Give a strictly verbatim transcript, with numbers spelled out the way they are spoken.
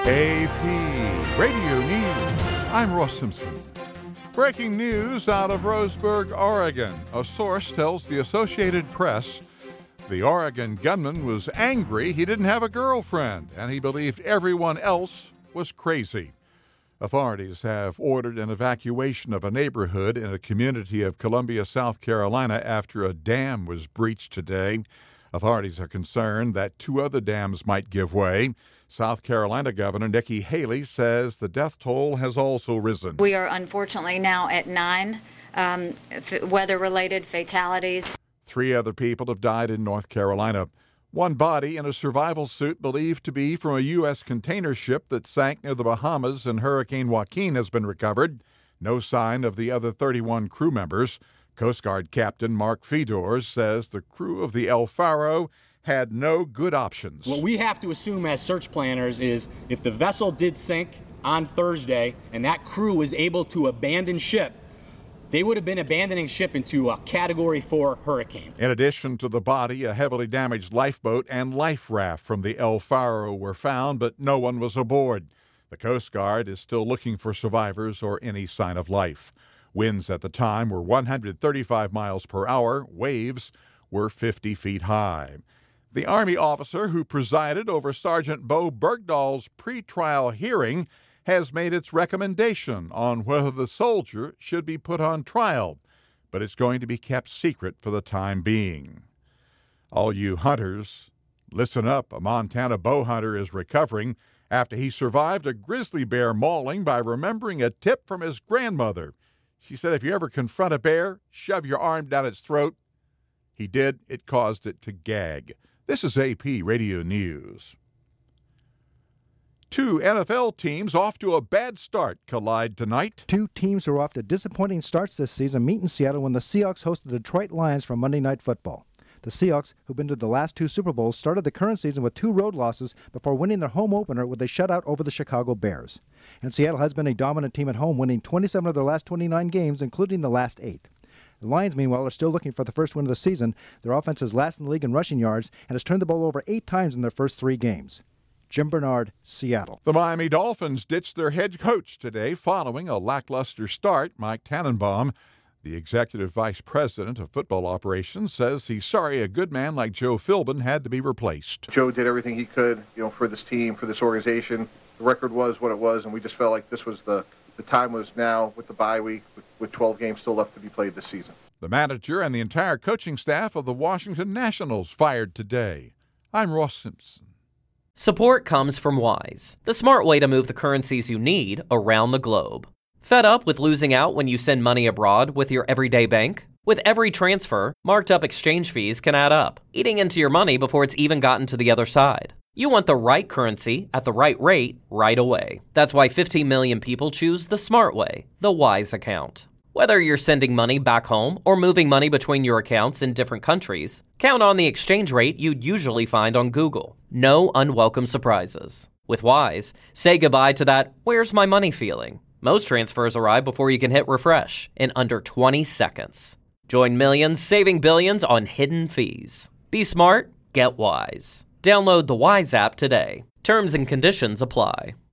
A P Radio News. I'm Ross Simpson. Breaking news out of Roseburg, Oregon. A source tells the Associated Press the Oregon gunman was angry he didn't have a girlfriend, and he believed everyone else was crazy. Authorities have ordered an evacuation of a neighborhood in a community of Columbia, South Carolina, after a dam was breached today. Authorities are concerned that two other dams might give way. South Carolina Governor Nikki Haley says the death toll has also risen. We are unfortunately now at nine um, f- weather-related fatalities. Three other people have died in North Carolina. One body in a survival suit believed to be from a U S container ship that sank near the Bahamas in Hurricane Joaquin has been recovered. No sign of the other thirty-one crew members. Coast Guard Captain Mark Fedor says the crew of the El Faro had no good options. What we have to assume as search planners is if the vessel did sink on Thursday and that crew was able to abandon ship, they would have been abandoning ship into a Category four hurricane. In addition to the body, a heavily damaged lifeboat and life raft from the El Faro were found, but no one was aboard. The Coast Guard is still looking for survivors or any sign of life. Winds at the time were one hundred thirty-five miles per hour. Waves were fifty feet high. The Army officer who presided over Sergeant Bo Bergdahl's pretrial hearing has made its recommendation on whether the soldier should be put on trial, but it's going to be kept secret for the time being. All you hunters, listen up. A Montana bow hunter is recovering after he survived a grizzly bear mauling by remembering a tip from his grandmother. She said, if you ever confront a bear, shove your arm down its throat. He did. It caused it to gag. This is A P Radio News. Two N F L teams off to a bad start collide tonight. Two teams who are off to disappointing starts this season meet in Seattle when the Seahawks host the Detroit Lions for Monday Night Football. The Seahawks, who've been to the last two Super Bowls, started the current season with two road losses before winning their home opener with a shutout over the Chicago Bears. And Seattle has been a dominant team at home, winning twenty-seven of their last twenty-nine games, including the last eight. The Lions, meanwhile, are still looking for the first win of the season. Their offense is last in the league in rushing yards and has turned the ball over eight times in their first three games. Jim Bernard, Seattle. The Miami Dolphins ditched their head coach today following a lackluster start. Mike Tannenbaum, the executive vice president of football operations, says he's sorry a good man like Joe Philbin had to be replaced. Joe did everything he could, you know, for this team, for this organization. The record was what it was, and we just felt like this was the, the time was now with the bye week, with, with twelve games still left to be played this season. The manager and the entire coaching staff of the Washington Nationals fired today. I'm Ross Simpson. Support comes from Wise, the smart way to move the currencies you need around the globe. Fed up with losing out when you send money abroad with your everyday bank? With every transfer, marked up exchange fees can add up, eating into your money before it's even gotten to the other side. You want the right currency at the right rate right away. That's why fifteen million people choose the smart way, the Wise account. Whether you're sending money back home or moving money between your accounts in different countries, count on the exchange rate you'd usually find on Google. No unwelcome surprises. With Wise, say goodbye to that "where's my money" feeling. Most transfers arrive before you can hit refresh in under twenty seconds. Join millions saving billions on hidden fees. Be smart, get Wise. Download the Wise app today. Terms and conditions apply.